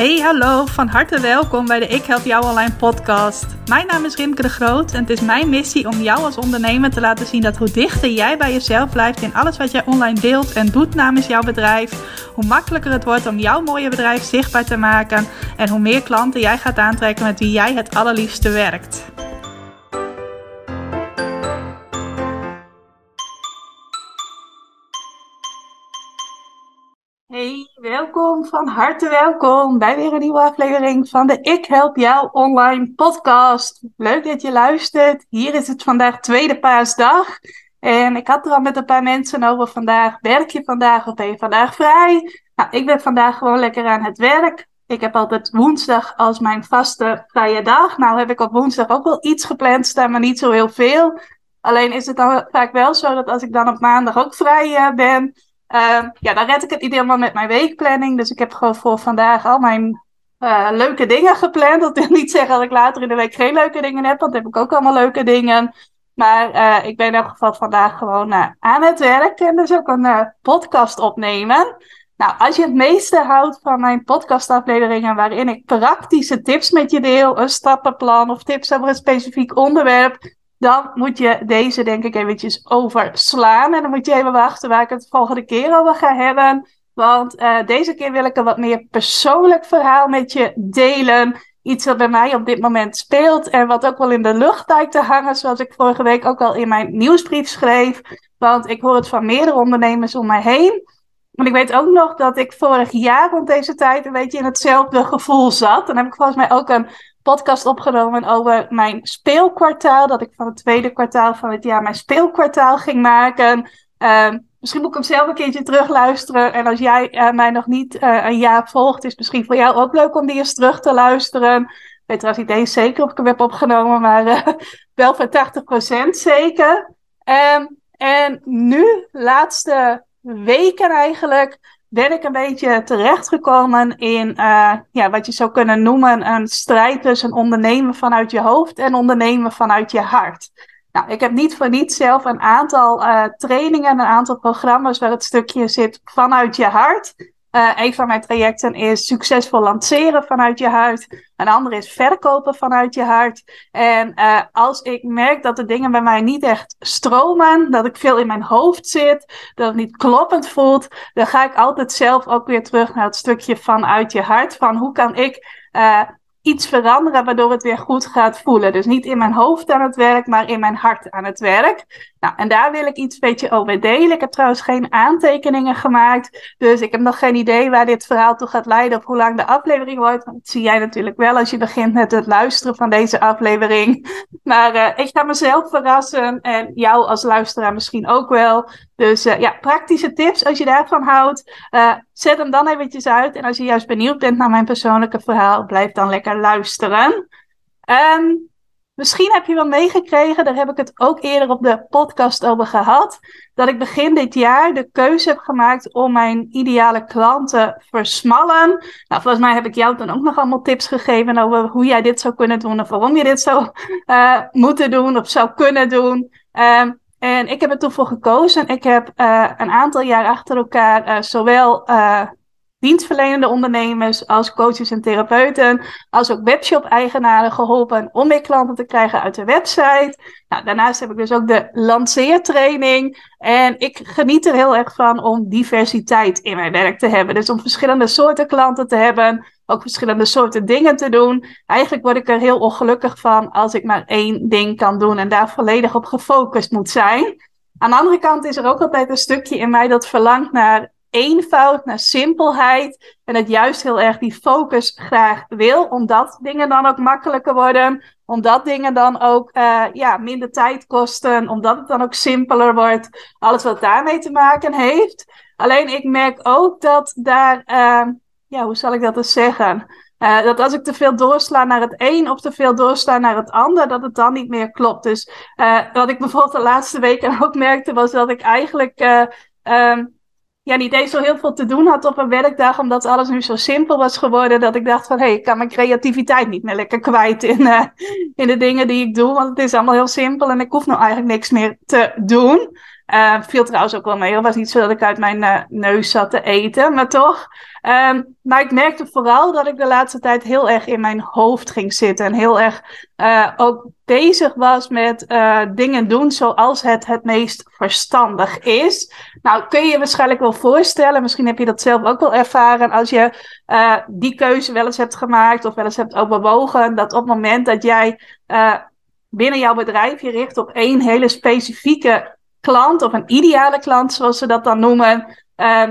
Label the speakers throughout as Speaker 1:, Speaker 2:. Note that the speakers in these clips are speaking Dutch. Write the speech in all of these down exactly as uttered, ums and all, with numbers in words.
Speaker 1: Hey, hallo, van harte welkom bij de Ik Help Jou Online podcast. Mijn naam is Rimke de Groot en het is mijn missie om jou als ondernemer te laten zien dat hoe dichter jij bij jezelf blijft in alles wat jij online deelt en doet namens jouw bedrijf, hoe makkelijker het wordt om jouw mooie bedrijf zichtbaar te maken en hoe meer klanten jij gaat aantrekken met wie jij het allerliefste werkt. Hey, welkom, van harte welkom bij weer een nieuwe aflevering van de Ik Help Jou Online podcast. Leuk dat je luistert. Hier is het vandaag tweede paasdag. En ik had er al met een paar mensen over vandaag. Werk je vandaag of ben je vandaag vrij? Nou, ik ben vandaag gewoon lekker aan het werk. Ik heb altijd woensdag als mijn vaste vrije dag. Nou heb ik op woensdag ook wel iets gepland staan, maar niet zo heel veel. Alleen is het dan vaak wel zo dat als ik dan op maandag ook vrij uh, ben... Uh, ja, dan red ik het niet helemaal met mijn weekplanning. Dus ik heb gewoon voor vandaag al mijn uh, leuke dingen gepland. Dat wil niet zeggen dat ik later in de week geen leuke dingen heb. Want dan heb ik ook allemaal leuke dingen. Maar uh, ik ben in elk geval vandaag gewoon uh, aan het werk. En dus ook een uh, podcast opnemen. Nou, als je het meeste houdt van mijn podcastafleveringen waarin ik praktische tips met je deel. Een stappenplan of tips over een specifiek onderwerp. Dan moet je deze denk ik eventjes overslaan. En dan moet je even wachten waar ik het de volgende keer over ga hebben. Want uh, deze keer wil ik een wat meer persoonlijk verhaal met je delen. Iets wat bij mij op dit moment speelt. En wat ook wel in de lucht lijkt te hangen. Zoals ik vorige week ook al in mijn nieuwsbrief schreef. Want ik hoor het van meerdere ondernemers om mij heen. En ik weet ook nog dat ik vorig jaar rond deze tijd een beetje in hetzelfde gevoel zat. Dan heb ik volgens mij ook een podcast opgenomen over mijn speelkwartaal. Dat ik van het tweede kwartaal van het jaar mijn speelkwartaal ging maken. Uh, misschien moet ik hem zelf een keertje terugluisteren. En als jij uh, mij nog niet uh, een jaar volgt, is het misschien voor jou ook leuk om die eens terug te luisteren. Ik weet trouwens niet eens zeker of ik hem heb opgenomen, maar uh, wel voor tachtig procent zeker. Um, en nu, laatste weken eigenlijk, ben ik een beetje terechtgekomen in uh, ja, wat je zou kunnen noemen een strijd tussen ondernemen vanuit je hoofd en ondernemen vanuit je hart. Nou, ik heb niet voor niets zelf een aantal uh, trainingen, een aantal programma's waar het stukje zit vanuit je hart. Uh, een van mijn trajecten is succesvol lanceren vanuit je hart. Een ander is verkopen vanuit je hart. En uh, als ik merk dat de dingen bij mij niet echt stromen, dat ik veel in mijn hoofd zit, dat het niet kloppend voelt, dan ga ik altijd zelf ook weer terug naar het stukje vanuit je hart. Van hoe kan ik uh, iets veranderen waardoor het weer goed gaat voelen. Dus niet in mijn hoofd aan het werk, maar in mijn hart aan het werk. Nou, en daar wil ik iets een beetje over delen. Ik heb trouwens geen aantekeningen gemaakt. Dus ik heb nog geen idee waar dit verhaal toe gaat leiden of hoe lang de aflevering wordt. Want dat zie jij natuurlijk wel als je begint met het luisteren van deze aflevering. Maar uh, ik ga mezelf verrassen en jou als luisteraar misschien ook wel. Dus uh, ja, praktische tips als je daarvan houdt. Uh, zet hem dan eventjes uit. En als je juist benieuwd bent naar mijn persoonlijke verhaal, blijf dan lekker luisteren. Um, Misschien heb je wel meegekregen, daar heb ik het ook eerder op de podcast over gehad, dat ik begin dit jaar de keuze heb gemaakt om mijn ideale klanten te versmallen. Nou, volgens mij heb ik jou dan ook nog allemaal tips gegeven over hoe jij dit zou kunnen doen of waarom je dit zou uh, moeten doen of zou kunnen doen. Um, en ik heb er toen voor gekozen. Ik heb uh, een aantal jaar achter elkaar uh, zowel Uh, dienstverlenende ondernemers als coaches en therapeuten, als ook webshop-eigenaren geholpen om meer klanten te krijgen uit de website. Nou, daarnaast heb ik dus ook de lanceertraining. En ik geniet er heel erg van om diversiteit in mijn werk te hebben. Dus om verschillende soorten klanten te hebben, ook verschillende soorten dingen te doen. Eigenlijk word ik er heel ongelukkig van als ik maar één ding kan doen en daar volledig op gefocust moet zijn. Aan de andere kant is er ook altijd een stukje in mij dat verlangt naar eenvoud, naar simpelheid. En het juist heel erg die focus graag wil. Omdat dingen dan ook makkelijker worden. Omdat dingen dan ook uh, ja, minder tijd kosten. Omdat het dan ook simpeler wordt. Alles wat daarmee te maken heeft. Alleen ik merk ook dat daar, uh, ja, hoe zal ik dat eens zeggen? Uh, dat als ik te veel doorsla naar het een of te veel doorsla naar het ander, dat het dan niet meer klopt. Dus uh, wat ik bijvoorbeeld de laatste weken ook merkte, was dat ik eigenlijk Uh, um, ja, niet eens zo heel veel te doen had op een werkdag, omdat alles nu zo simpel was geworden, dat ik dacht van, hé, hey, ik kan mijn creativiteit niet meer lekker kwijt in, uh, in de dingen die ik doe, want het is allemaal heel simpel en ik hoef nou eigenlijk niks meer te doen. Uh, viel trouwens ook wel mee. Het was niet zo dat ik uit mijn uh, neus zat te eten, maar toch. Um, maar ik merkte vooral dat ik de laatste tijd heel erg in mijn hoofd ging zitten. En heel erg uh, ook bezig was met uh, dingen doen zoals het het meest verstandig is. Nou, kun je je waarschijnlijk wel voorstellen. Misschien heb je dat zelf ook wel ervaren. Als je uh, die keuze wel eens hebt gemaakt of wel eens hebt overwogen. Dat op het moment dat jij uh, binnen jouw bedrijf je richt op één hele specifieke klant. Of een ideale klant, zoals ze dat dan noemen. Uh,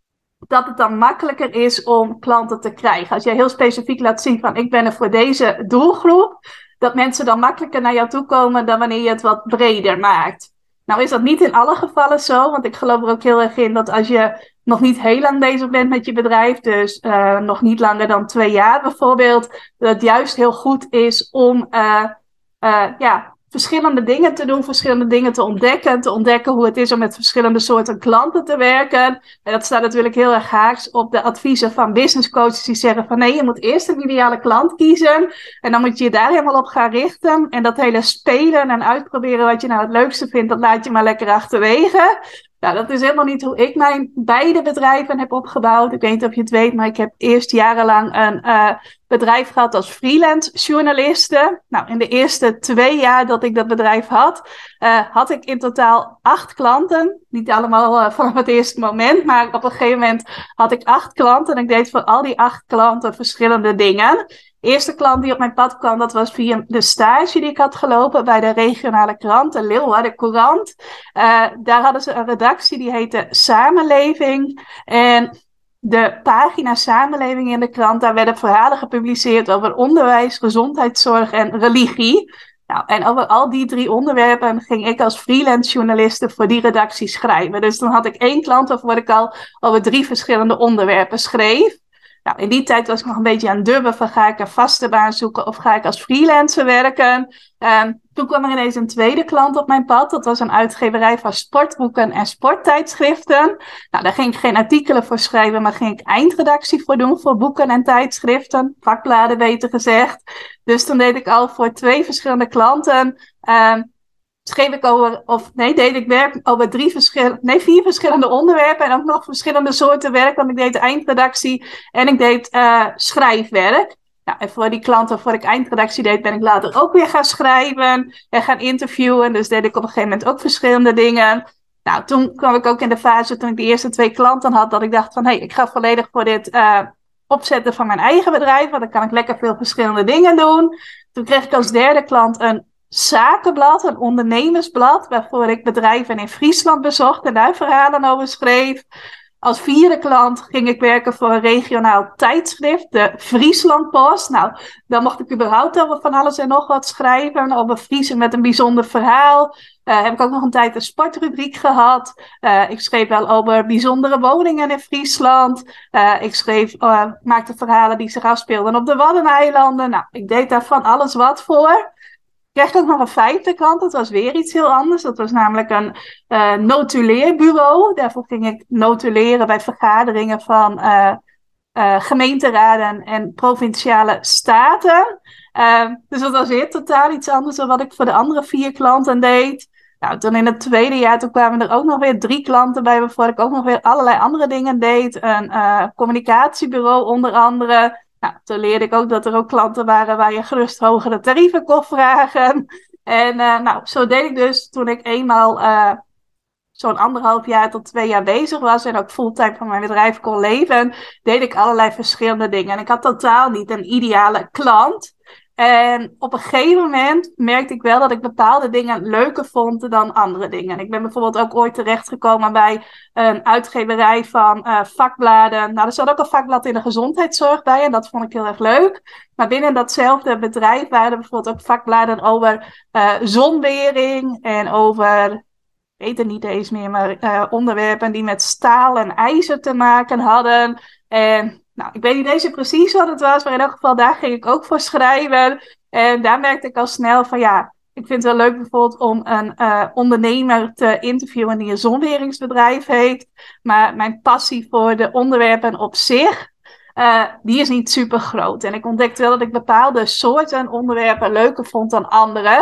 Speaker 1: dat het dan makkelijker is om klanten te krijgen. Als jij heel specifiek laat zien van ik ben er voor deze doelgroep, dat mensen dan makkelijker naar jou toe komen dan wanneer je het wat breder maakt. Nou is dat niet in alle gevallen zo, want ik geloof er ook heel erg in dat als je nog niet heel lang bezig bent met je bedrijf, dus uh, nog niet langer dan twee jaar bijvoorbeeld, dat het juist heel goed is om uh, uh, ja, verschillende dingen te doen, verschillende dingen te ontdekken. Te ontdekken hoe het is om met verschillende soorten klanten te werken. En dat staat natuurlijk heel erg haaks op de adviezen van business coaches die zeggen van nee, je moet eerst een ideale klant kiezen. En dan moet je je daar helemaal op gaan richten. En dat hele spelen en uitproberen wat je nou het leukste vindt, dat laat je maar lekker achterwege. Nou, dat is helemaal niet hoe ik mijn beide bedrijven heb opgebouwd. Ik weet niet of je het weet, maar ik heb eerst jarenlang een uh, bedrijf gehad als freelance journaliste. Nou, in de eerste twee jaar dat ik dat bedrijf had, uh, had ik in totaal acht klanten. Niet allemaal uh, vanaf het eerste moment, maar op een gegeven moment had ik acht klanten. En ik deed voor al die acht klanten verschillende dingen. De eerste klant die op mijn pad kwam, dat was via de stage die ik had gelopen bij de regionale krant, de Leeuwarden Courant. Uh, daar hadden ze een redactie die heette Samenleving. En de pagina Samenleving in de krant, daar werden verhalen gepubliceerd over onderwijs, gezondheidszorg en religie. Nou, en over al die drie onderwerpen ging ik als freelance journaliste voor die redactie schrijven. Dus dan had ik één klant waarvoor ik al over drie verschillende onderwerpen schreef. Nou, in die tijd was ik nog een beetje aan het dubben van ga ik een vaste baan zoeken of ga ik als freelancer werken. Um, toen kwam er ineens een tweede klant op mijn pad. Dat was een uitgeverij van sportboeken en sporttijdschriften. Nou, daar ging ik geen artikelen voor schrijven, maar ging ik eindredactie voor doen voor boeken en tijdschriften. Vakbladen beter gezegd. Dus toen deed ik al voor twee verschillende klanten... Um, schreef ik over, of nee, deed ik werk over drie verschillende, nee, vier verschillende onderwerpen en ook nog verschillende soorten werk, want ik deed de eindredactie en ik deed uh, schrijfwerk. Nou, en voor die klanten waarvoor ik eindredactie deed, ben ik later ook weer gaan schrijven en gaan interviewen. Dus deed ik op een gegeven moment ook verschillende dingen. Nou, toen kwam ik ook in de fase, toen ik de eerste twee klanten had, dat ik dacht van, hé, hey, ik ga volledig voor dit uh, opzetten van mijn eigen bedrijf, want dan kan ik lekker veel verschillende dingen doen. Toen kreeg ik als derde klant een zakenblad, een ondernemersblad, waarvoor ik bedrijven in Friesland bezocht en daar verhalen over schreef. Als vierde klant ging ik werken voor een regionaal tijdschrift, de Frieslandpost. Nou, dan mocht ik überhaupt over van alles en nog wat schrijven, over Friesen met een bijzonder verhaal. Uh, heb ik ook nog een tijd een sportrubriek gehad. Uh, ik schreef wel over bijzondere woningen in Friesland. Uh, ik schreef, uh, maakte verhalen die zich afspeelden op de Waddeneilanden. Nou, ik deed daar van alles wat voor. Ik kreeg ook nog een vijfde klant, dat was weer iets heel anders. Dat was namelijk een uh, notuleerbureau. Daarvoor ging ik notuleren bij vergaderingen van uh, uh, gemeenteraden en provinciale staten. Uh, dus dat was weer totaal iets anders dan wat ik voor de andere vier klanten deed. Nou, toen in het tweede jaar toen kwamen er ook nog weer drie klanten bij, waarvoor ik ook nog weer allerlei andere dingen deed. Een uh, communicatiebureau onder andere. Nou, toen leerde ik ook dat er ook klanten waren waar je gerust hogere tarieven kon vragen. En uh, nou, zo deed ik dus toen ik eenmaal uh, zo'n anderhalf jaar tot twee jaar bezig was en ook fulltime van mijn bedrijf kon leven, deed ik allerlei verschillende dingen. En ik had totaal niet een ideale klant. En op een gegeven moment merkte ik wel dat ik bepaalde dingen leuker vond dan andere dingen. Ik ben bijvoorbeeld ook ooit terechtgekomen bij een uitgeverij van uh, vakbladen. Nou, er zat ook een vakblad in de gezondheidszorg bij en dat vond ik heel erg leuk. Maar binnen datzelfde bedrijf waren er bijvoorbeeld ook vakbladen over uh, zonwering en over, ik weet het niet eens meer, maar uh, onderwerpen die met staal en ijzer te maken hadden. En nou, ik weet niet eens precies wat het was, maar in elk geval daar ging ik ook voor schrijven. En daar merkte ik al snel van ja, ik vind het wel leuk bijvoorbeeld om een uh, ondernemer te interviewen die een zonweringsbedrijf heeft. Maar mijn passie voor de onderwerpen op zich, uh, die is niet super groot. En ik ontdekte wel dat ik bepaalde soorten onderwerpen leuker vond dan andere.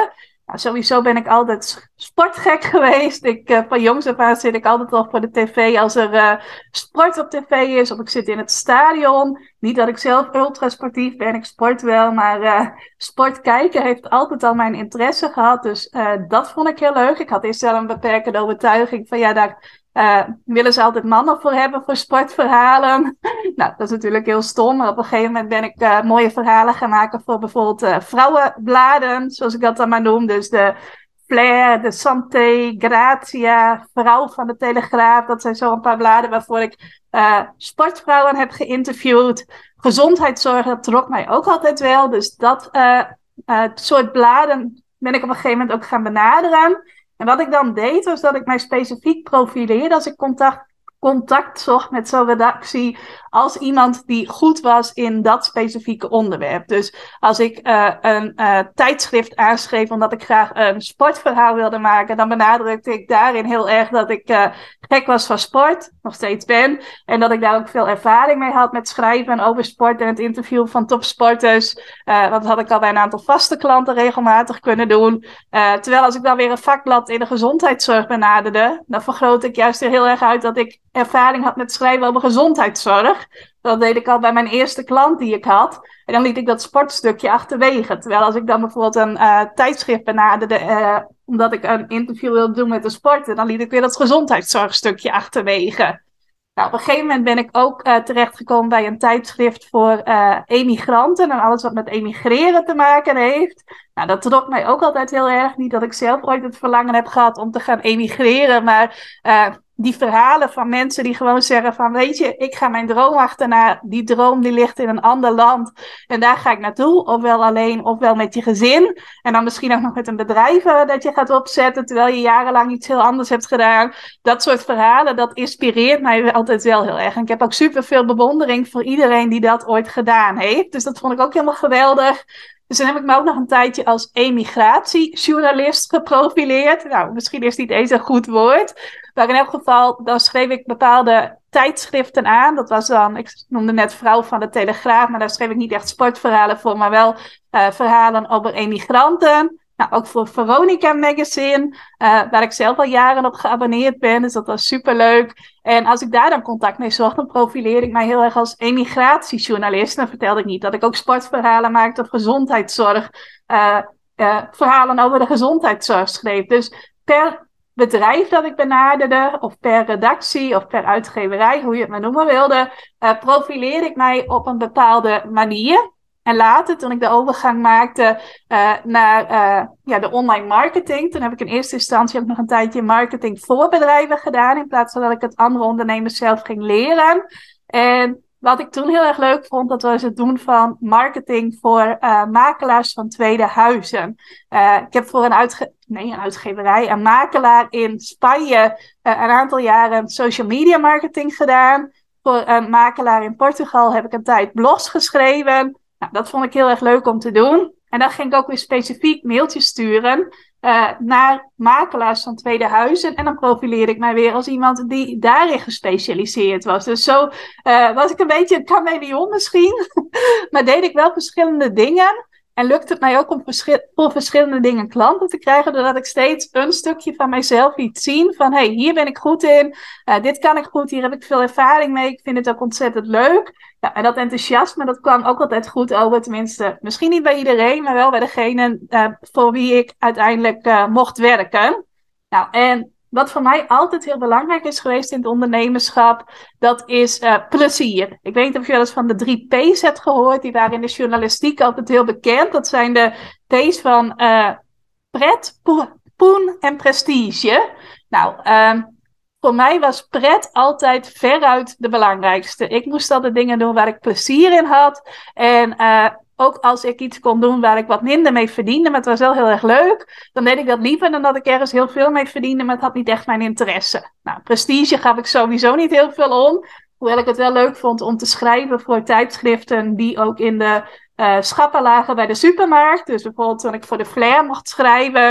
Speaker 1: Nou, sowieso ben ik altijd sportgek geweest. Ik, uh, van jongs af aan zit ik altijd al voor de tv als er uh, sport op tv is. Of ik zit in het stadion. Niet dat ik zelf ultrasportief ben, ik sport wel. Maar uh, sport kijken heeft altijd al mijn interesse gehad. Dus uh, dat vond ik heel leuk. Ik had eerst wel een beperkende overtuiging van ja, daar uh, willen ze altijd mannen voor hebben voor sportverhalen. Nou, dat is natuurlijk heel stom. Maar op een gegeven moment ben ik uh, mooie verhalen gaan maken voor bijvoorbeeld uh, vrouwenbladen, zoals ik dat dan maar noem. Dus de Flair, de Santé, Grazia, Vrouw van de Telegraaf. Dat zijn zo een paar bladen waarvoor ik uh, sportvrouwen heb geïnterviewd. Gezondheidszorg, dat trok mij ook altijd wel. Dus dat uh, uh, soort bladen ben ik op een gegeven moment ook gaan benaderen. En wat ik dan deed, was dat ik mij specifiek profileerde als ik contact, contact zocht met zo'n redactie als iemand die goed was in dat specifieke onderwerp. Dus als ik uh, een uh, tijdschrift aanschreef omdat ik graag een sportverhaal wilde maken, dan benadrukte ik daarin heel erg dat ik uh, gek was van sport, nog steeds ben, en dat ik daar ook veel ervaring mee had met schrijven over sport en het interviewen van topsporters. Uh, want dat had ik al bij een aantal vaste klanten regelmatig kunnen doen. Uh, terwijl als ik dan weer een vakblad in de gezondheidszorg benaderde, dan vergroot ik juist er heel erg uit dat ik ervaring had met schrijven over gezondheidszorg. Dat deed ik al bij mijn eerste klant die ik had. En dan liet ik dat sportstukje achterwege. Terwijl als ik dan bijvoorbeeld een uh, tijdschrift benaderde, uh, omdat ik een interview wilde doen met een sporter, dan liet ik weer dat gezondheidszorgstukje achterwege. Nou, op een gegeven moment ben ik ook uh, terechtgekomen bij een tijdschrift voor uh, emigranten en alles wat met emigreren te maken heeft. Nou, dat trok mij ook altijd heel erg. Niet dat ik zelf ooit het verlangen heb gehad om te gaan emigreren, maar uh, die verhalen van mensen die gewoon zeggen van, weet je, ik ga mijn droom achterna. Die droom die ligt in een ander land en daar ga ik naartoe. Ofwel alleen, ofwel met je gezin. En dan misschien ook nog met een bedrijf uh, dat je gaat opzetten, terwijl je jarenlang iets heel anders hebt gedaan. Dat soort verhalen, dat inspireert mij altijd wel heel erg. En ik heb ook super veel bewondering voor iedereen die dat ooit gedaan heeft. Dus dat vond ik ook helemaal geweldig. Dus dan heb ik me ook nog een tijdje als emigratiejournalist geprofileerd. Nou, misschien is het niet eens een goed woord. Maar in elk geval, dan schreef ik bepaalde tijdschriften aan. Dat was dan, ik noemde net Vrouw van de Telegraaf, maar daar schreef ik niet echt sportverhalen voor, maar wel uh, verhalen over emigranten. Nou, ook voor Veronica Magazine, uh, waar ik zelf al jaren op geabonneerd ben. Dus dat was superleuk. En als ik daar dan contact mee zocht, dan profileerde ik mij heel erg als emigratiejournalist. Dan vertelde ik niet dat ik ook sportverhalen maakte of gezondheidszorg. Uh, uh, verhalen over de gezondheidszorg schreef. Dus per bedrijf dat ik benaderde, of per redactie, of per uitgeverij, hoe je het maar noemen wilde, uh, profileerde ik mij op een bepaalde manier. En later, toen ik de overgang maakte uh, naar uh, ja, de online marketing, toen heb ik in eerste instantie ook nog een tijdje marketing voor bedrijven gedaan, in plaats van dat ik het andere ondernemers zelf ging leren. En wat ik toen heel erg leuk vond, dat was het doen van marketing voor uh, makelaars van tweede huizen. Uh, ik heb voor een, uitge- nee, een uitgeverij, een makelaar in Spanje, uh, een aantal jaren social media marketing gedaan. Voor een makelaar in Portugal heb ik een tijd blogs geschreven. Nou, dat vond ik heel erg leuk om te doen. En dan ging ik ook weer specifiek mailtjes sturen uh, naar makelaars van tweede huizen. En dan profileerde ik mij weer als iemand die daarin gespecialiseerd was. Dus zo uh, was ik een beetje een chameleon misschien. Maar deed ik wel verschillende dingen. En lukt het mij ook om verschi- voor verschillende dingen klanten te krijgen, doordat ik steeds een stukje van mijzelf liet zien. Van, hé, hey, hier ben ik goed in. Uh, dit kan ik goed. Hier heb ik veel ervaring mee. Ik vind het ook ontzettend leuk. Ja, en dat enthousiasme, dat kwam ook altijd goed over. Tenminste, misschien niet bij iedereen, maar wel bij degene uh, voor wie ik uiteindelijk uh, mocht werken. Nou, en wat voor mij altijd heel belangrijk is geweest in het ondernemerschap, dat is uh, plezier. Ik weet niet of je wel eens van de drie P's hebt gehoord. Die waren in de journalistiek altijd heel bekend. Dat zijn de P's van uh, pret, po- poen en prestige. Nou, um, voor mij was pret altijd veruit de belangrijkste. Ik moest altijd dingen doen waar ik plezier in had. En uh, ook als ik iets kon doen waar ik wat minder mee verdiende, maar het was wel heel erg leuk, dan deed ik dat liever dan dat ik ergens heel veel mee verdiende, maar het had niet echt mijn interesse. Nou, prestige gaf ik sowieso niet heel veel om. Hoewel ik het wel leuk vond om te schrijven voor tijdschriften die ook in de uh, schappen lagen bij de supermarkt. Dus bijvoorbeeld toen ik voor de Flair mocht schrijven,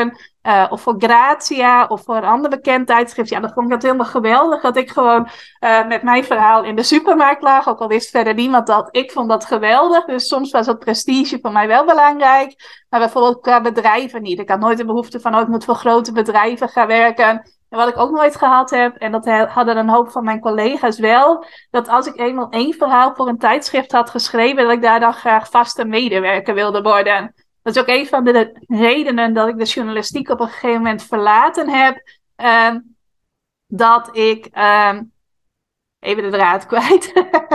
Speaker 1: Uh, of voor Grazia, of voor een ander bekend tijdschrift. Ja, dat vond ik dat helemaal geweldig. Dat ik gewoon uh, met mijn verhaal in de supermarkt lag. Ook al wist verder niemand dat. Ik vond dat geweldig. Dus soms was dat prestige voor mij wel belangrijk. Maar bijvoorbeeld qua bedrijven niet. Ik had nooit de behoefte van, oh, ik moet voor grote bedrijven gaan werken. En wat ik ook nooit gehad heb, en dat hadden een hoop van mijn collega's wel, dat als ik eenmaal één verhaal voor een tijdschrift had geschreven, dat ik daar dan graag vaste medewerker wilde worden. Dat is ook een van de redenen dat ik de journalistiek op een gegeven moment verlaten heb. Um, dat ik... Um, even de draad kwijt.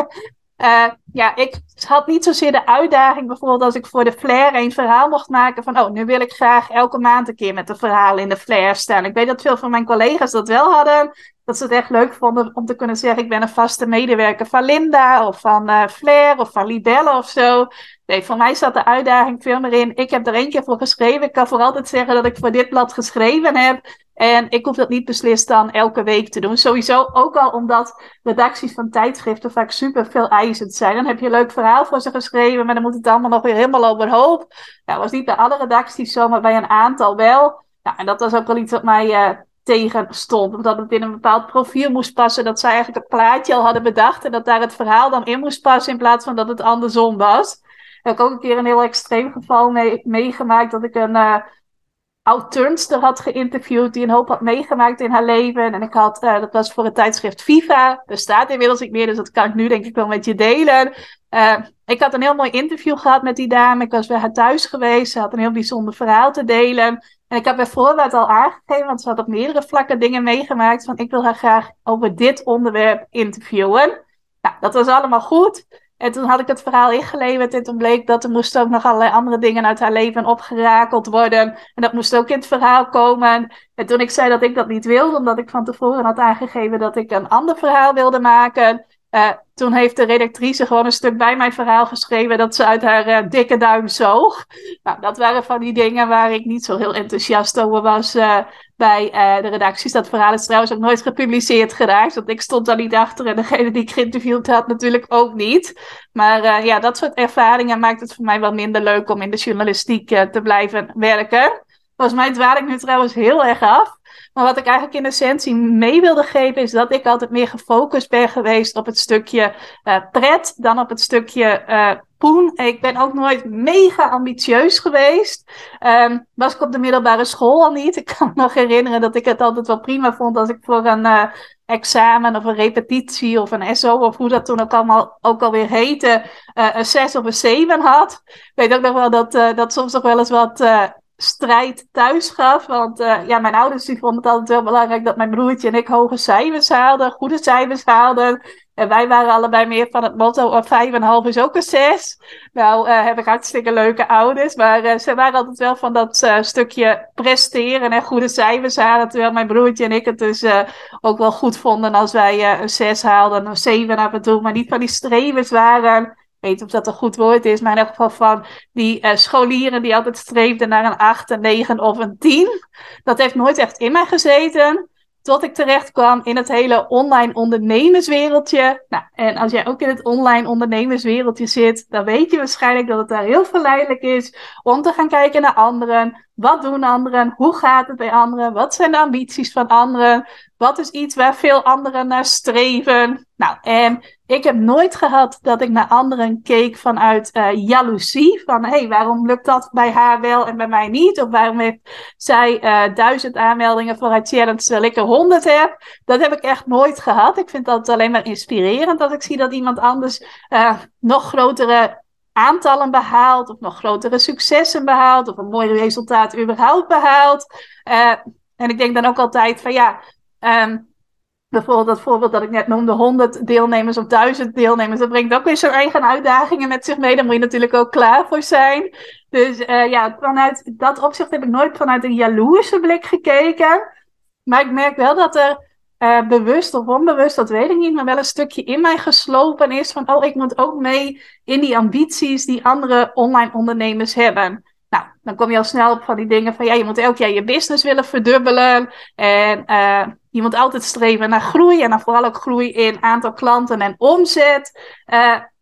Speaker 1: uh, ja, ik had niet zozeer de uitdaging, bijvoorbeeld als ik voor de Flair een verhaal mocht maken van, oh, nu wil ik graag elke maand een keer met een verhaal in de Flair staan. Ik weet dat veel van mijn collega's dat wel hadden. Dat ze het echt leuk vonden om te kunnen zeggen, ik ben een vaste medewerker van Linda of van uh, Flair of van Libelle of zo. Nee, voor mij zat de uitdaging veel meer in. Ik heb er één keer voor geschreven. Ik kan voor altijd zeggen dat ik voor dit blad geschreven heb. En ik hoef dat niet beslist dan elke week te doen. Sowieso ook al omdat redacties van tijdschriften vaak super veel eisend zijn. Dan heb je een leuk verhaal voor ze geschreven, maar dan moet het allemaal nog weer helemaal overhoop. Nou, dat was niet bij alle redacties zo, maar bij een aantal wel. Nou, en dat was ook wel iets wat mij uh, tegen stond. Omdat het in een bepaald profiel moest passen. Dat zij eigenlijk het plaatje al hadden bedacht. En dat daar het verhaal dan in moest passen in plaats van dat het andersom was. Heb ik ook een keer een heel extreem geval mee, meegemaakt. Dat ik een uh, oud-turnster had geïnterviewd. Die een hoop had meegemaakt in haar leven. En ik had, uh, dat was voor het tijdschrift Viva. Bestaat inmiddels niet meer. Dus dat kan ik nu denk ik wel met je delen. Uh, ik had een heel mooi interview gehad met die dame. Ik was bij haar thuis geweest. Ze had een heel bijzonder verhaal te delen. En ik had bij voorbaat al aangegeven. Want ze had op meerdere vlakken dingen meegemaakt. Van ik wil haar graag over dit onderwerp interviewen. Nou, dat was allemaal goed. En toen had ik het verhaal ingeleverd en toen bleek dat er moesten ook nog allerlei andere dingen uit haar leven opgerakeld worden. En dat moest ook in het verhaal komen. En toen ik zei dat ik dat niet wilde, omdat ik van tevoren had aangegeven dat ik een ander verhaal wilde maken. Uh, toen heeft de redactrice gewoon een stuk bij mijn verhaal geschreven dat ze uit haar uh, dikke duim zoog. Nou, dat waren van die dingen waar ik niet zo heel enthousiast over was uh, bij uh, de redacties. Dat verhaal is trouwens ook nooit gepubliceerd geraakt, want ik stond daar niet achter en degene die ik geïnterviewd had natuurlijk ook niet. Maar uh, ja, dat soort ervaringen maakt het voor mij wel minder leuk om in de journalistiek uh, te blijven werken. Volgens mij dwaal ik nu trouwens heel erg af. Maar wat ik eigenlijk in essentie mee wilde geven is dat ik altijd meer gefocust ben geweest op het stukje uh, pret dan op het stukje uh, poen. Ik ben ook nooit mega ambitieus geweest. Um, was ik op de middelbare school al niet. Ik kan me nog herinneren dat ik het altijd wel prima vond als ik voor een uh, examen of een repetitie of een S O of hoe dat toen ook allemaal ook alweer heette, uh, een zes of een zeven had. Ik weet ook nog wel dat, uh, dat soms nog wel eens wat... Uh, strijd thuis gaf. Want uh, ja, mijn ouders die vonden het altijd wel belangrijk dat mijn broertje en ik hoge cijfers haalden, goede cijfers haalden. En wij waren allebei meer van het motto, oh, vijf en een half is ook een zes. Nou uh, heb ik hartstikke leuke ouders, maar uh, ze waren altijd wel van dat uh, stukje presteren en goede cijfers halen. Terwijl mijn broertje en ik het dus uh, ook wel goed vonden als wij uh, een zes haalden, een zeven af en toe, maar niet van die strevers waren. Ik weet niet of dat een goed woord is, maar in elk geval van die uh, scholieren die altijd streefden naar een acht, een negen of een tien. Dat heeft nooit echt in mij gezeten, tot ik terecht kwam in het hele online ondernemerswereldje. Nou, en als jij ook in het online ondernemerswereldje zit, dan weet je waarschijnlijk dat het daar heel verleidelijk is om te gaan kijken naar anderen. Wat doen anderen? Hoe gaat het bij anderen? Wat zijn de ambities van anderen? Wat is iets waar veel anderen naar streven? Nou, en ik heb nooit gehad dat ik naar anderen keek vanuit uh, jaloezie. Van, hé, hey, waarom lukt dat bij haar wel en bij mij niet? Of waarom heeft zij uh, duizend aanmeldingen voor haar challenge terwijl ik er honderd heb? Dat heb ik echt nooit gehad. Ik vind dat alleen maar inspirerend dat ik zie dat iemand anders uh, nog grotere aantallen behaalt. Of nog grotere successen behaalt. Of een mooi resultaat überhaupt behaalt. Uh, en ik denk dan ook altijd van ja... Um, Bijvoorbeeld dat voorbeeld dat ik net noemde, honderd deelnemers of duizend deelnemers. Dat brengt ook weer zijn eigen uitdagingen met zich mee. Daar moet je natuurlijk ook klaar voor zijn. Dus uh, ja, vanuit dat opzicht heb ik nooit vanuit een jaloerse blik gekeken. Maar ik merk wel dat er uh, bewust of onbewust, dat weet ik niet, maar wel een stukje in mij geslopen is van, oh, ik moet ook mee in die ambities die andere online ondernemers hebben. Nou, dan kom je al snel op van die dingen van, ja, je moet elk jaar je business willen verdubbelen. En uh, je moet altijd streven naar groei. En dan vooral ook groei in aantal klanten en omzet. Uh,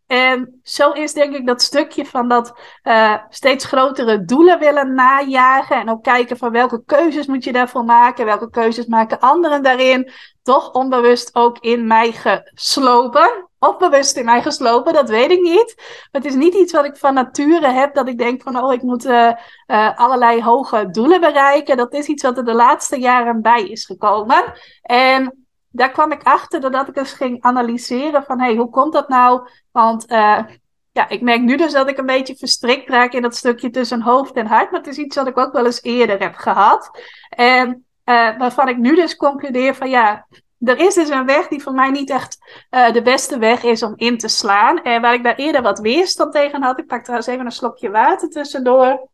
Speaker 1: En zo is denk ik dat stukje van dat uh, steeds grotere doelen willen najagen. En ook kijken van welke keuzes moet je daarvoor maken. Welke keuzes maken anderen daarin. Toch onbewust ook in mij geslopen. Of bewust in mij geslopen, dat weet ik niet. Maar het is niet iets wat ik van nature heb. Dat ik denk van oh ik moet uh, uh, allerlei hoge doelen bereiken. Dat is iets wat er de laatste jaren bij is gekomen. En daar kwam ik achter doordat ik eens ging analyseren van hey, hoe komt dat nou? Want uh, ja, ik merk nu dus dat ik een beetje verstrikt raak in dat stukje tussen hoofd en hart. Maar het is iets wat ik ook wel eens eerder heb gehad. En uh, waarvan ik nu dus concludeer van ja, er is dus een weg die voor mij niet echt uh, de beste weg is om in te slaan. En waar ik daar eerder wat weerstand tegen had. Ik pak trouwens even een slokje water tussendoor.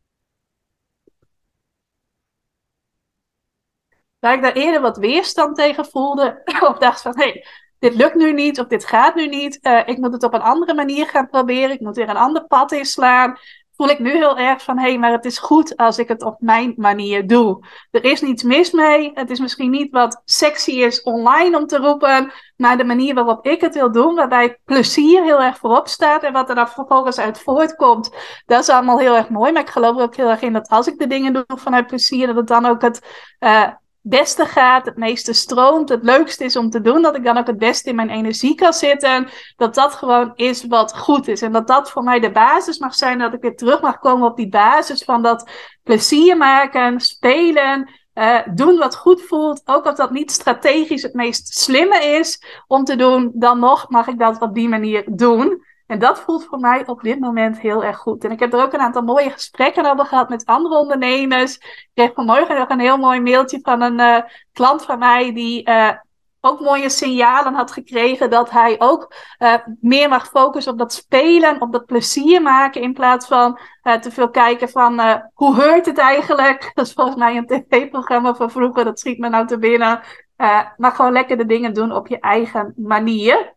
Speaker 1: Waar ik daar eerder wat weerstand tegen voelde. Of dacht van, hé, hey, dit lukt nu niet. Of dit gaat nu niet. Uh, ik moet het op een andere manier gaan proberen. Ik moet weer een ander pad inslaan. Voel ik nu heel erg van, hé, hey, maar het is goed als ik het op mijn manier doe. Er is niets mis mee. Het is misschien niet wat sexy is online om te roepen. Maar de manier waarop ik het wil doen. Waarbij plezier heel erg voorop staat. En wat er dan vervolgens uit voortkomt. Dat is allemaal heel erg mooi. Maar ik geloof er ook heel erg in dat als ik de dingen doe vanuit plezier. Dat het dan ook het Uh, beste gaat, het meeste stroomt, het leukste is om te doen, dat ik dan ook het beste in mijn energie kan zitten, dat dat gewoon is wat goed is. En dat dat voor mij de basis mag zijn, dat ik weer terug mag komen op die basis van dat plezier maken, spelen, uh, doen wat goed voelt, ook als dat niet strategisch het meest slimme is om te doen, dan nog mag ik dat op die manier doen. En dat voelt voor mij op dit moment heel erg goed. En ik heb er ook een aantal mooie gesprekken over gehad met andere ondernemers. Ik kreeg vanmorgen nog een heel mooi mailtje van een uh, klant van mij die uh, ook mooie signalen had gekregen dat hij ook uh, meer mag focussen op dat spelen, op dat plezier maken in plaats van uh, te veel kijken van uh, hoe heurt het eigenlijk? Dat is volgens mij een tv-programma van vroeger, dat schiet me nou te binnen. Uh, maar gewoon lekker de dingen doen op je eigen manier.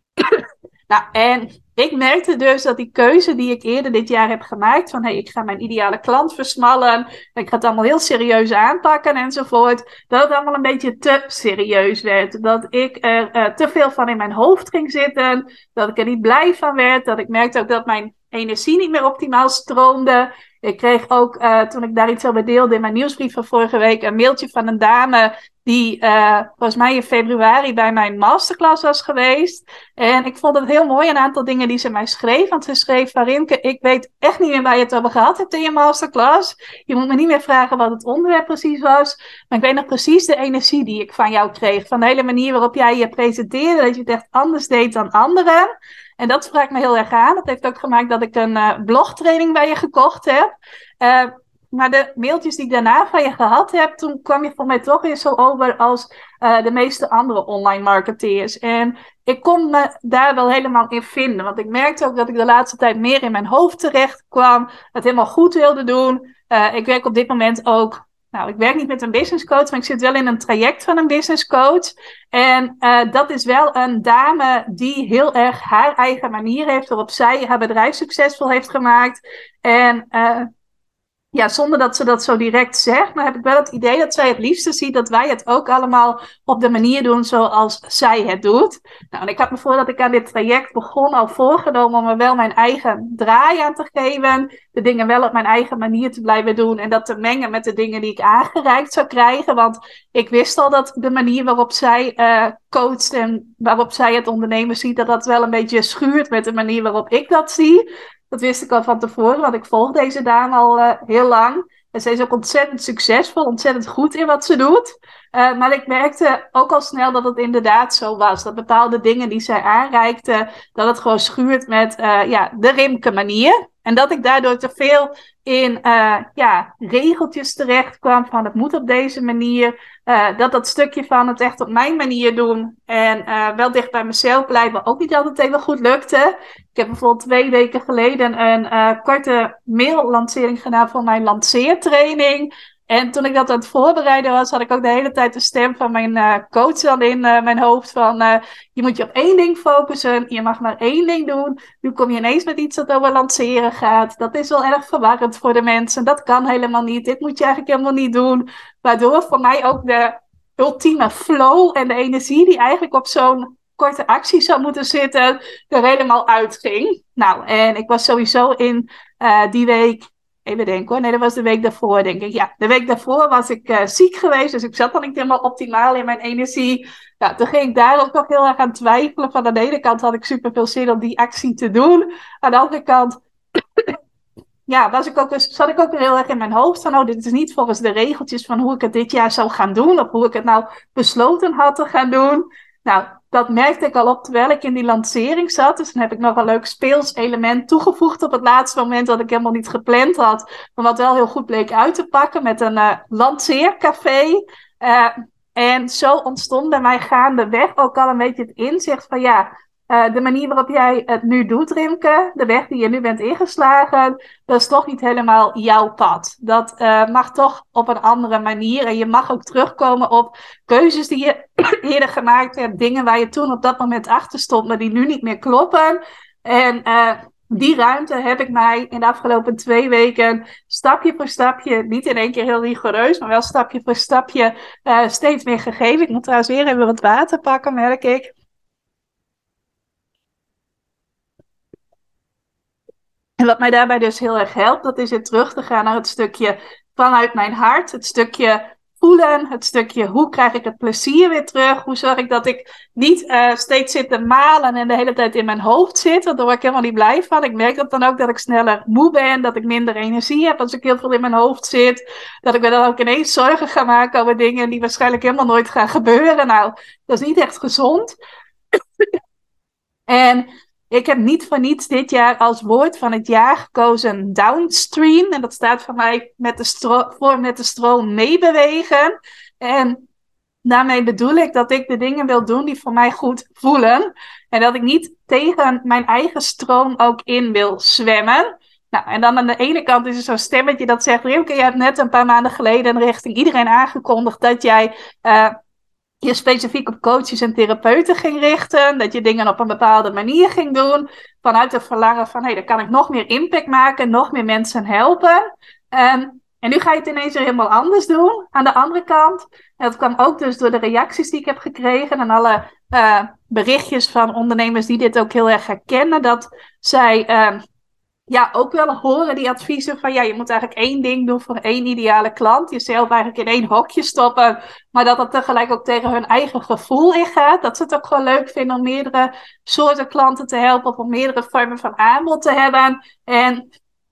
Speaker 1: Nou, en ik merkte dus dat die keuze die ik eerder dit jaar heb gemaakt, van hey, ik ga mijn ideale klant versmallen, ik ga het allemaal heel serieus aanpakken enzovoort, dat het allemaal een beetje te serieus werd. Dat ik er uh, te veel van in mijn hoofd ging zitten, dat ik er niet blij van werd, dat ik merkte ook dat mijn energie niet meer optimaal stroomde. Ik kreeg ook, uh, toen ik daar iets over deelde in mijn nieuwsbrief van vorige week, een mailtje van een dame die uh, volgens mij in februari bij mijn masterclass was geweest. En ik vond het heel mooi, een aantal dingen die ze mij schreef. Want ze schreef, Varinke, ik weet echt niet meer waar je het over gehad hebt in je masterclass. Je moet me niet meer vragen wat het onderwerp precies was. Maar ik weet nog precies de energie die ik van jou kreeg. Van de hele manier waarop jij je presenteerde, dat je het echt anders deed dan anderen. En dat sprak me heel erg aan. Dat heeft ook gemaakt dat ik een uh, blogtraining bij je gekocht heb. Uh, maar de mailtjes die ik daarna van je gehad heb, toen kwam je voor mij toch weer zo over als uh, de meeste andere online marketeers. En ik kon me daar wel helemaal in vinden. Want ik merkte ook dat ik de laatste tijd meer in mijn hoofd terecht kwam. Het helemaal goed wilde doen. Uh, ik werk op dit moment ook... Nou, ik werk niet met een business coach, maar ik zit wel in een traject van een business coach. En uh, dat is wel een dame die heel erg haar eigen manier heeft, waarop zij haar bedrijf succesvol heeft gemaakt. En uh, ja, zonder dat ze dat zo direct zegt, maar heb ik wel het idee dat zij het liefste ziet dat wij het ook allemaal op de manier doen zoals zij het doet. Nou, en ik had me voordat ik aan dit traject begon al voorgenomen om er wel mijn eigen draai aan te geven. De dingen wel op mijn eigen manier te blijven doen en dat te mengen met de dingen die ik aangereikt zou krijgen. Want ik wist al dat de manier waarop zij uh, coacht en waarop zij het ondernemen ziet, dat dat wel een beetje schuurt met de manier waarop ik dat zie. Dat wist ik al van tevoren, want ik volg deze dame al uh, heel lang. En ze is ook ontzettend succesvol, ontzettend goed in wat ze doet. Uh, maar ik merkte ook al snel dat het inderdaad zo was. Dat bepaalde dingen die zij aanreikte, dat het gewoon schuurt met uh, ja, de Rimke manier. En dat ik daardoor te veel in uh, ja, regeltjes terecht kwam van het moet op deze manier. Uh, dat dat stukje van het echt op mijn manier doen en uh, wel dicht bij mezelf blijven ook niet altijd even goed lukte. Ik heb bijvoorbeeld twee weken geleden een uh, korte mail-lancering gedaan voor mijn lanceertraining. En toen ik dat aan het voorbereiden was, had ik ook de hele tijd de stem van mijn uh, coach dan in uh, mijn hoofd van uh, je moet je op één ding focussen, je mag maar één ding doen. Nu kom je ineens met iets dat over lanceren gaat. Dat is wel erg verwarrend voor de mensen. Dat kan helemaal niet. Dit moet je eigenlijk helemaal niet doen. Waardoor voor mij ook de ultieme flow en de energie die eigenlijk op zo'n korte actie zou moeten zitten, er helemaal uitging. Nou, en ik was sowieso in uh, die week, even denken hoor, nee, dat was de week daarvoor, denk ik. Ja, de week daarvoor was ik uh, ziek geweest, dus ik zat dan niet helemaal optimaal in mijn energie. Ja, toen ging ik daar ook nog heel erg aan twijfelen. Van aan de ene kant had ik super veel zin om die actie te doen. Aan de andere kant ja, was ik ook, zat ik ook weer heel erg in mijn hoofd van, oh, dit is niet volgens de regeltjes van hoe ik het dit jaar zou gaan doen, of hoe ik het nou besloten had te gaan doen. Nou, dat merkte ik al op terwijl ik in die lancering zat. Dus dan heb ik nog een leuk speels element toegevoegd op het laatste moment dat ik helemaal niet gepland had, maar wat wel heel goed bleek uit te pakken met een uh, lanceercafé. Uh, en zo ontstond bij mij gaandeweg ook al een beetje het inzicht van ja, Uh, de manier waarop jij het nu doet, Rimke, de weg die je nu bent ingeslagen, dat is toch niet helemaal jouw pad. Dat uh, mag toch op een andere manier. En je mag ook terugkomen op keuzes die je eerder gemaakt hebt. Dingen waar je toen op dat moment achter stond, maar die nu niet meer kloppen. En uh, die ruimte heb ik mij in de afgelopen twee weken stapje voor stapje, niet in één keer heel rigoureus, maar wel stapje voor stapje uh, steeds meer gegeven. Ik moet trouwens weer even wat water pakken, merk ik. En wat mij daarbij dus heel erg helpt, dat is het terug te gaan naar het stukje vanuit mijn hart. Het stukje voelen, het stukje hoe krijg ik het plezier weer terug. Hoe zorg ik dat ik niet uh, steeds zit te malen en de hele tijd in mijn hoofd zit. Want daar word ik helemaal niet blij van. Ik merk dat dan ook dat ik sneller moe ben, dat ik minder energie heb als ik heel veel in mijn hoofd zit. Dat ik me dan ook ineens zorgen ga maken over dingen die waarschijnlijk helemaal nooit gaan gebeuren. Nou, dat is niet echt gezond. En ik heb niet voor niets dit jaar als woord van het jaar gekozen downstream. En dat staat voor mij met de, stro- voor met de stroom meebewegen. En daarmee bedoel ik dat ik de dingen wil doen die voor mij goed voelen. En dat ik niet tegen mijn eigen stroom ook in wil zwemmen. Nou, en dan aan de ene kant is er zo'n stemmetje dat zegt, Rimke, je hebt net een paar maanden geleden richting iedereen aangekondigd dat jij Uh, je specifiek op coaches en therapeuten ging richten. Dat je dingen op een bepaalde manier ging doen. Vanuit het verlangen van, hé, hey, dan kan ik nog meer impact maken. Nog meer mensen helpen. Um, en nu ga je het ineens weer helemaal anders doen. Aan de andere kant. En dat kwam ook dus door de reacties die ik heb gekregen. En alle uh, berichtjes van ondernemers die dit ook heel erg herkennen. Dat zij Uh, ja, ook wel horen die adviezen van ja, je moet eigenlijk één ding doen voor één ideale klant. Jezelf eigenlijk in één hokje stoppen, maar dat dat tegelijk ook tegen hun eigen gevoel ingaat. Dat ze het ook gewoon leuk vinden om meerdere soorten klanten te helpen of om meerdere vormen van aanbod te hebben. En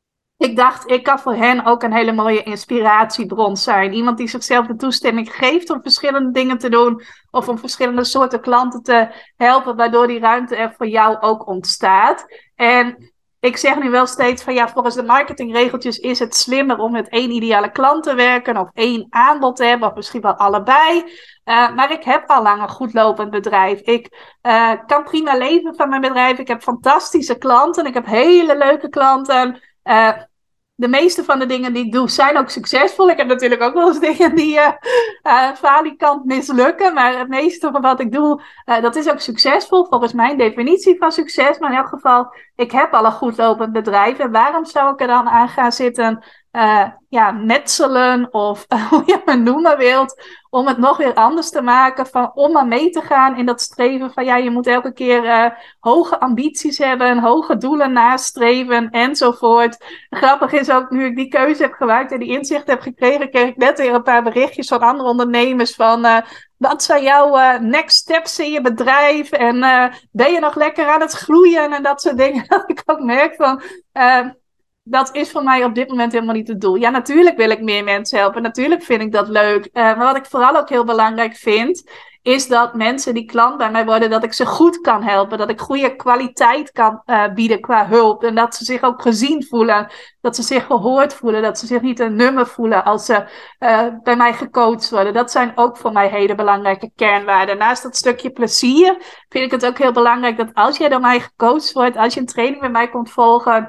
Speaker 1: ik dacht, ik kan voor hen ook een hele mooie inspiratiebron zijn. Iemand die zichzelf de toestemming geeft om verschillende dingen te doen. Of om verschillende soorten klanten te helpen, waardoor die ruimte er voor jou ook ontstaat. En ik zeg nu wel steeds van ja, volgens de marketingregeltjes is het slimmer om met één ideale klant te werken. Of één aanbod te hebben, of misschien wel allebei. Uh, maar ik heb al lang een goed lopend bedrijf. Ik uh, kan prima leven van mijn bedrijf. Ik heb fantastische klanten. Ik heb hele leuke klanten. Uh, de meeste van de dingen die ik doe zijn ook succesvol. Ik heb natuurlijk ook wel eens dingen die uh, uh, falikant mislukken. Maar het meeste van wat ik doe, uh, dat is ook succesvol. Volgens mijn definitie van succes. Maar in elk geval, ik heb al een goed lopend bedrijf. En waarom zou ik er dan aan gaan zitten Uh, ja, metselen of uh, hoe je het noemen wilt, om het nog weer anders te maken, van, om maar mee te gaan in dat streven van ja, je moet elke keer uh, hoge ambities hebben, hoge doelen nastreven enzovoort. Grappig is ook, nu ik die keuze heb gemaakt en die inzicht heb gekregen, kreeg ik net weer een paar berichtjes van andere ondernemers van uh, wat zijn jouw uh, next steps in je bedrijf en uh, ben je nog lekker aan het groeien en dat soort dingen. Dat ik ook merk van Uh, dat is voor mij op dit moment helemaal niet het doel. Ja, natuurlijk wil ik meer mensen helpen. Natuurlijk vind ik dat leuk. Uh, maar wat ik vooral ook heel belangrijk vind, is dat mensen die klant bij mij worden, dat ik ze goed kan helpen. Dat ik goede kwaliteit kan uh, bieden qua hulp. En dat ze zich ook gezien voelen. Dat ze zich gehoord voelen. Dat ze zich niet een nummer voelen als ze uh, bij mij gecoacht worden. Dat zijn ook voor mij hele belangrijke kernwaarden. Naast dat stukje plezier vind ik het ook heel belangrijk dat als jij door mij gecoacht wordt, als je een training bij mij komt volgen,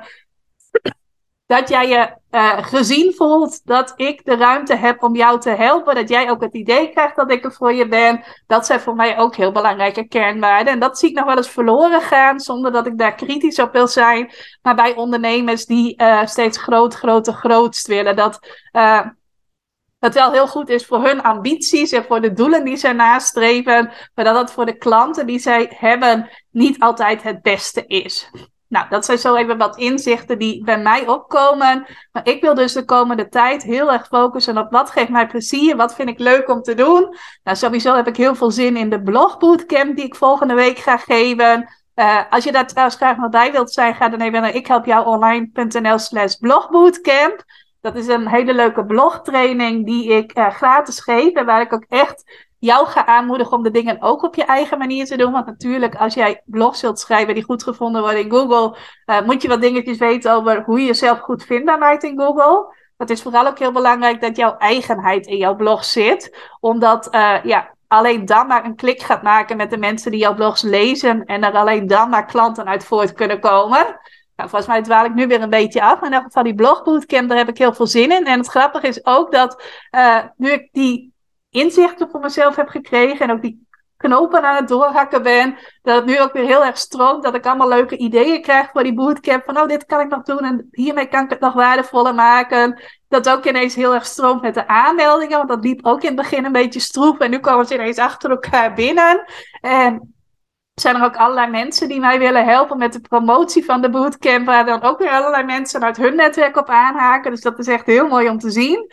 Speaker 1: dat jij je uh, gezien voelt, dat ik de ruimte heb om jou te helpen, dat jij ook het idee krijgt dat ik er voor je ben. Dat zijn voor mij ook heel belangrijke kernwaarden. En dat zie ik nog wel eens verloren gaan, zonder dat ik daar kritisch op wil zijn. Maar bij ondernemers die uh, steeds groot, groter, grootst willen, dat Uh, dat wel heel goed is voor hun ambities en voor de doelen die zij nastreven, maar dat het voor de klanten die zij hebben niet altijd het beste is. Nou, dat zijn zo even wat inzichten die bij mij opkomen. Maar ik wil dus de komende tijd heel erg focussen op wat geeft mij plezier, wat vind ik leuk om te doen. Nou, sowieso heb ik heel veel zin in de blogbootcamp die ik volgende week ga geven. Uh, als je daar trouwens graag nog bij wilt zijn, ga dan even naar ikhelpjouonline.nl slash blogbootcamp. Dat is een hele leuke blogtraining die ik uh, gratis geef en waar ik ook echt jou ga aanmoedigen om de dingen ook op je eigen manier te doen. Want natuurlijk, als jij blogs wilt schrijven die goed gevonden worden in Google, uh, moet je wat dingetjes weten over hoe je jezelf goed vindbaar maakt in Google. Het is vooral ook heel belangrijk dat jouw eigenheid in jouw blog zit. Omdat, uh, ja, alleen dan maar een klik gaat maken met de mensen die jouw blogs lezen en er alleen dan maar klanten uit voort kunnen komen. Nou, volgens mij dwaal ik nu weer een beetje af. Maar in elk geval die blogbootcamp, daar heb ik heel veel zin in. En het grappige is ook dat uh, nu ik die inzichten voor mezelf heb gekregen en ook die knopen aan het doorhakken ben, dat het nu ook weer heel erg stroomt, dat ik allemaal leuke ideeën krijg voor die bootcamp, van oh, dit kan ik nog doen en hiermee kan ik het nog waardevoller maken. Dat ook ineens heel erg stroomt met de aanmeldingen, want dat liep ook in het begin een beetje stroef en nu komen ze ineens achter elkaar binnen. En zijn er ook allerlei mensen die mij willen helpen met de promotie van de bootcamp, waar dan ook weer allerlei mensen uit hun netwerk op aanhaken. Dus dat is echt heel mooi om te zien.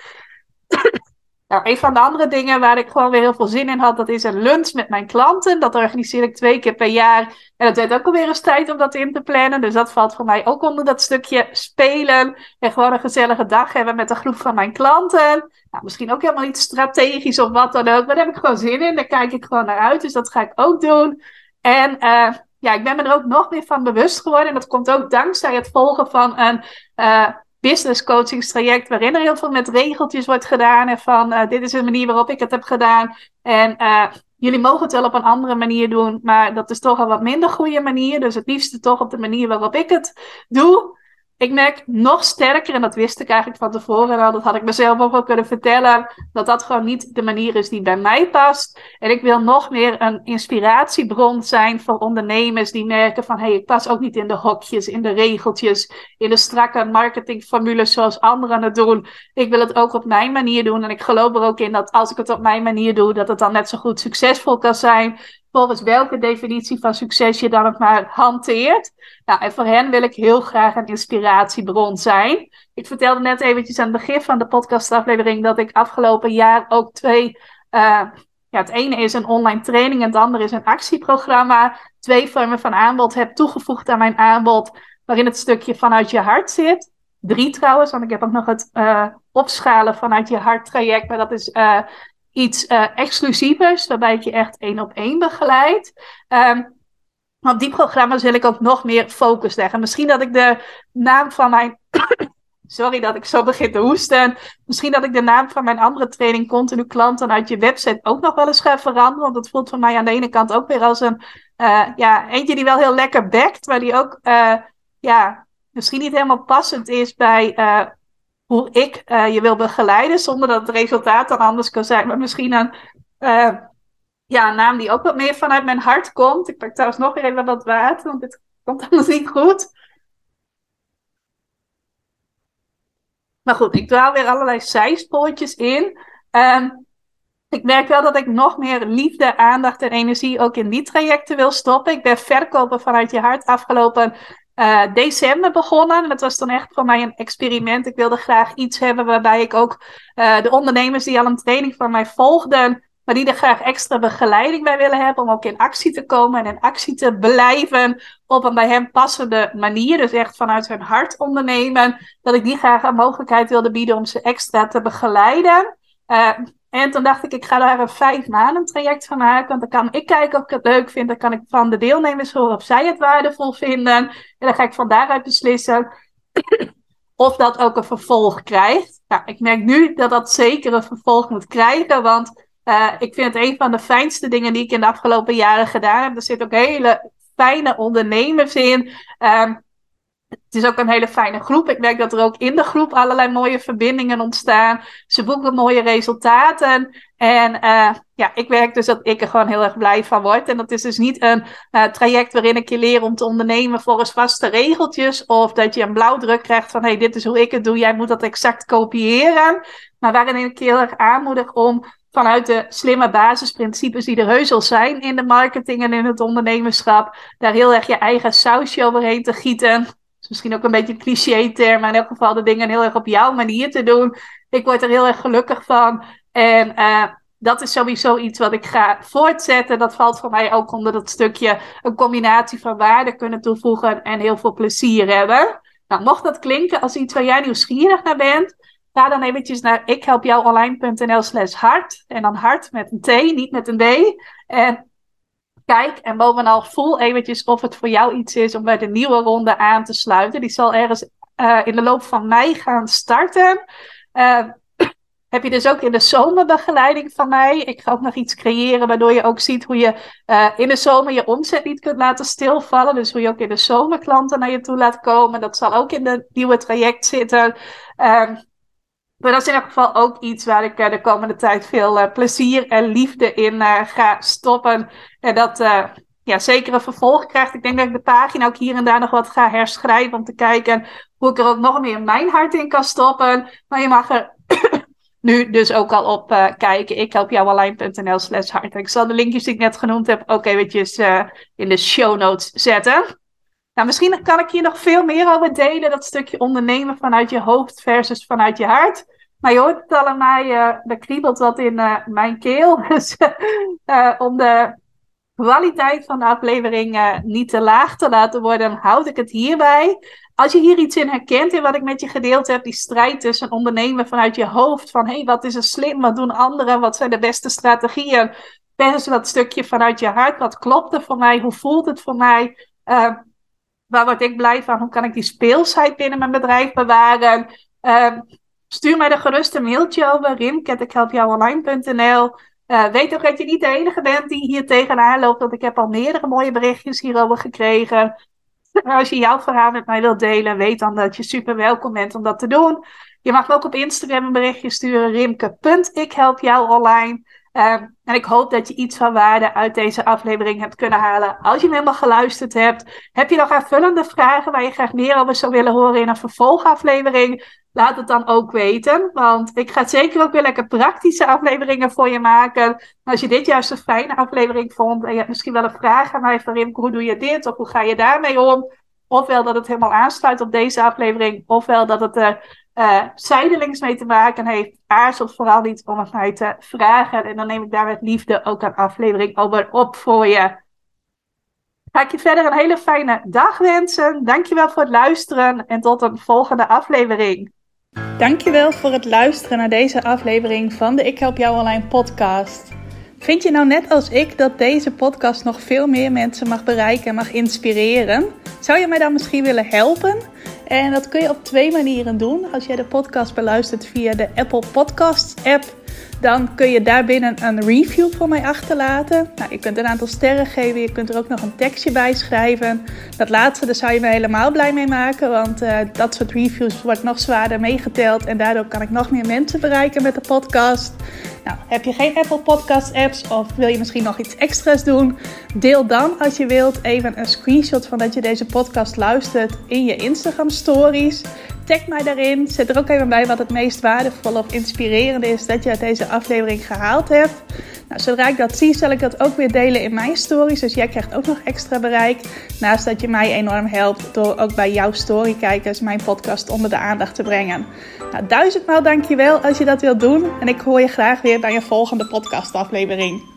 Speaker 1: Nou, een van de andere dingen waar ik gewoon weer heel veel zin in had, dat is een lunch met mijn klanten. Dat organiseer ik twee keer per jaar. En dat werd ook alweer eens tijd om dat in te plannen. Dus dat valt voor mij ook onder dat stukje spelen. En gewoon een gezellige dag hebben met een groep van mijn klanten. Nou, misschien ook helemaal niet strategisch of wat dan ook. Maar daar heb ik gewoon zin in. Daar kijk ik gewoon naar uit. Dus dat ga ik ook doen. En uh, ja, ik ben me er ook nog meer van bewust geworden. En dat komt ook dankzij het volgen van een Uh, business coachingstraject waarin er heel veel met regeltjes wordt gedaan en van uh, dit is de manier waarop ik het heb gedaan en uh, jullie mogen het wel op een andere manier doen, maar dat is toch een wat minder goede manier, dus het liefste toch op de manier waarop ik het doe. Ik merk nog sterker, en dat wist ik eigenlijk van tevoren al, dat had ik mezelf ook wel kunnen vertellen, dat dat gewoon niet de manier is die bij mij past. En ik wil nog meer een inspiratiebron zijn voor ondernemers die merken van, hé, hey, ik pas ook niet in de hokjes, in de regeltjes, in de strakke marketingformules zoals anderen het doen. Ik wil het ook op mijn manier doen en ik geloof er ook in dat als ik het op mijn manier doe, dat het dan net zo goed succesvol kan zijn, volgens welke definitie van succes je dan ook maar hanteert. Nou, en voor hen wil ik heel graag een inspiratiebron zijn. Ik vertelde net eventjes aan het begin van de podcastaflevering dat ik afgelopen jaar ook twee Uh, ja, het ene is een online training en het andere is een actieprogramma. Twee vormen van aanbod heb toegevoegd aan mijn aanbod, waarin het stukje vanuit je hart zit. Drie trouwens, want ik heb ook nog het uh, opschalen vanuit je hart traject, maar dat is Uh, iets uh, exclusievers, waarbij ik je echt één op één begeleid. Um, op die programma's wil ik ook nog meer focus leggen. Misschien dat ik de naam van mijn Sorry dat ik zo begin te hoesten. Misschien dat ik de naam van mijn andere training Continu Klanten uit je website ook nog wel eens ga veranderen. Want dat voelt voor mij aan de ene kant ook weer als een Uh, ja, eentje die wel heel lekker backt. Maar die ook uh, ja, misschien niet helemaal passend is bij Uh, hoe ik uh, je wil begeleiden, zonder dat het resultaat dan anders kan zijn. Maar misschien een, uh, ja, een naam die ook wat meer vanuit mijn hart komt. Ik pak trouwens nog even wat water, want dit komt anders niet goed. Maar goed, ik dwaal weer allerlei zijspoortjes in. Um, ik merk wel dat ik nog meer liefde, aandacht en energie ook in die trajecten wil stoppen. Ik ben verkopen vanuit je hart afgelopen Uh, december begonnen. Dat was dan echt voor mij een experiment. Ik wilde graag iets hebben waarbij ik ook uh, de ondernemers die al een training van mij volgden, maar die er graag extra begeleiding bij willen hebben om ook in actie te komen en in actie te blijven op een bij hen passende manier. Dus echt vanuit hun hart ondernemen. Dat ik die graag een mogelijkheid wilde bieden om ze extra te begeleiden. Uh, En toen dacht ik, ik ga daar een vijf maanden traject van maken. Want dan kan ik kijken of ik het leuk vind. Dan kan ik van de deelnemers horen of zij het waardevol vinden. En dan ga ik van daaruit beslissen of dat ook een vervolg krijgt. Nou, ik merk nu dat dat zeker een vervolg moet krijgen. Want uh, ik vind het een van de fijnste dingen die ik in de afgelopen jaren gedaan heb. Er zitten ook hele fijne ondernemers in. Um, Het is ook een hele fijne groep. Ik merk dat er ook in de groep allerlei mooie verbindingen ontstaan. Ze boeken mooie resultaten. En uh, ja, ik merk dus dat ik er gewoon heel erg blij van word. En dat is dus niet een uh, traject waarin ik je leer om te ondernemen volgens vaste regeltjes. Of dat je een blauwdruk krijgt van, hey, dit is hoe ik het doe. Jij moet dat exact kopiëren. Maar waarin ik je heel erg aanmoedig om vanuit de slimme basisprincipes die er heus al zijn in de marketing en in het ondernemerschap, daar heel erg je eigen sausje overheen te gieten. Is misschien ook een beetje een cliché-term, maar in elk geval de dingen heel erg op jouw manier te doen. Ik word er heel erg gelukkig van. En uh, dat is sowieso iets wat ik ga voortzetten. Dat valt voor mij ook onder dat stukje een combinatie van waarde kunnen toevoegen en heel veel plezier hebben. Nou, mocht dat klinken als iets waar jij nieuwsgierig naar bent, ga dan eventjes naar ikhelpjouonline.nl slash hart. En dan hart met een T, niet met een D. En kijk, en bovenal voel eventjes of het voor jou iets is om bij de nieuwe ronde aan te sluiten. Die zal ergens uh, in de loop van mei gaan starten. Uh, heb je dus ook in de zomerbegeleiding van mij. Ik ga ook nog iets creëren waardoor je ook ziet hoe je uh, in de zomer je omzet niet kunt laten stilvallen. Dus hoe je ook in de zomer klanten naar je toe laat komen. Dat zal ook in het nieuwe traject zitten. Uh, Maar dat is in elk geval ook iets waar ik uh, de komende tijd veel uh, plezier en liefde in uh, ga stoppen. En dat uh, ja, zeker een vervolg krijgt. Ik denk dat ik de pagina ook hier en daar nog wat ga herschrijven om te kijken hoe ik er ook nog meer mijn hart in kan stoppen. Maar je mag er nu dus ook al op uh, kijken. ikhelpjouonline.nl slash hart. Ik zal de linkjes die ik net genoemd heb ook eventjes uh, in de show notes zetten. Nou, misschien kan ik hier nog veel meer over delen. Dat stukje ondernemen vanuit je hoofd versus vanuit je hart. Maar je hoort het al aan mij, uh, er kriebelt wat in uh, mijn keel. Dus uh, om de kwaliteit van de aflevering uh, niet te laag te laten worden, houd ik het hierbij. Als je hier iets in herkent in wat ik met je gedeeld heb, die strijd tussen ondernemen vanuit je hoofd. Van hé, hey, wat is er slim, wat doen anderen, wat zijn de beste strategieën. Versus dat stukje vanuit je hart, wat klopt er voor mij, hoe voelt het voor mij. Uh, Waar word ik blij van? Hoe kan ik die speelsheid binnen mijn bedrijf bewaren? Uh, stuur mij er gerust een mailtje over. rim at ikhelpjouonline punt n l uh, Weet ook dat je niet de enige bent die hier tegenaan loopt. Want ik heb al meerdere mooie berichtjes hierover gekregen. Als je jouw verhaal met mij wilt delen, weet dan dat je super welkom bent om dat te doen. Je mag ook op Instagram een berichtje sturen. rimke punt ikhelpjouonline. Uh, en ik hoop dat je iets van waarde uit deze aflevering hebt kunnen halen. Als je hem helemaal geluisterd hebt, heb je nog aanvullende vragen waar je graag meer over zou willen horen in een vervolgaflevering? Laat het dan ook weten, want ik ga zeker ook weer lekker praktische afleveringen voor je maken. Maar als je dit juist een fijne aflevering vond en je hebt misschien wel een vraag aan mij van Rimke, hoe doe je dit of hoe ga je daarmee om? Ofwel dat het helemaal aansluit op deze aflevering, ofwel dat het er uh, zijdelings mee te maken heeft. Aarzel vooral niet om het mij te vragen. En dan neem ik daar met liefde ook een aflevering over op voor je. Ga ik je verder een hele fijne dag wensen. Dankjewel voor het luisteren en tot een volgende aflevering. Dankjewel voor het luisteren naar deze aflevering van de Ik Help Jou Online podcast. Vind je nou net als ik dat deze podcast nog veel meer mensen mag bereiken en mag inspireren? Zou je mij dan misschien willen helpen? En dat kun je op twee manieren doen. Als jij de podcast beluistert via de Apple Podcasts app, dan kun je daarbinnen een review voor mij achterlaten. Nou, je kunt een aantal sterren geven, je kunt er ook nog een tekstje bij schrijven. Dat laatste, daar zou je me helemaal blij mee maken, want uh, dat soort reviews wordt nog zwaarder meegeteld en daardoor kan ik nog meer mensen bereiken met de podcast. Nou, heb je geen Apple Podcast apps of wil je misschien nog iets extra's doen? Deel dan, als je wilt, even een screenshot van dat je deze podcast luistert in je Instagram stories. Tag mij daarin. Zet er ook even bij wat het meest waardevol of inspirerend is dat je uit deze aflevering gehaald hebt. Nou, zodra ik dat zie, zal ik dat ook weer delen in mijn stories. Dus jij krijgt ook nog extra bereik. Naast dat je mij enorm helpt door ook bij jouw storykijkers mijn podcast onder de aandacht te brengen. Nou, duizendmaal dankjewel als je dat wilt doen. En ik hoor je graag weer bij een volgende podcastaflevering.